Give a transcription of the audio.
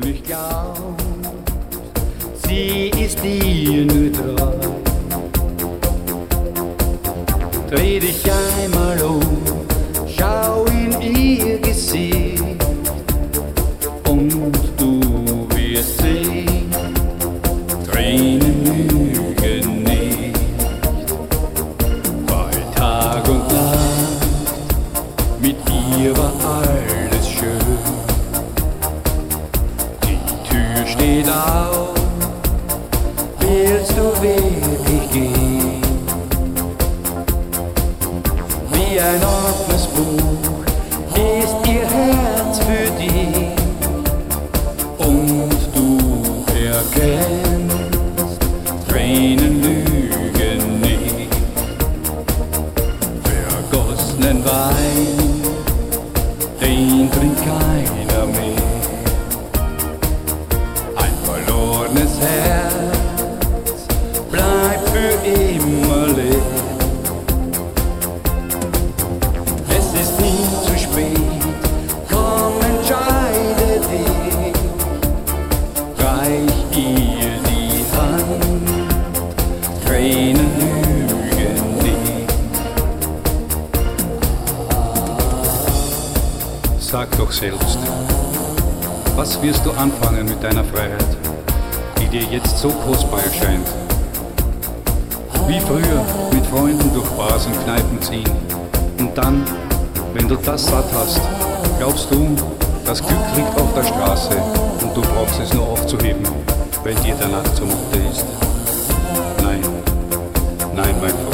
nicht glaubst, sie ist dir nur treu. Dreh dich einmal um, schau in ihr Gesicht und du wirst sehen, Tränen lügen nicht. Bei Tag und Nacht, mit ihr war alles schön. Die Tür steht auf, willst du wirklich gehen? Wie ein offenes Buch ist ihr Herz für dich und du erkennst, Tränen lügen nicht. Vergossenen Wein, den trinkt keiner mehr. Ein verlorenes Herz bleibt für immer leer. Komm, entscheide dich, reich ihr die Hand, Tränen lügen nicht. Sag doch selbst, was wirst du anfangen mit deiner Freiheit, die dir jetzt so kostbar erscheint? Wie früher mit Freunden durch Bars und Kneipen ziehen und dann, wenn du das satt hast, glaubst du, das Glück liegt auf der Straße und du brauchst es nur aufzuheben, wenn dir danach zumute ist. Nein, nein, mein Freund.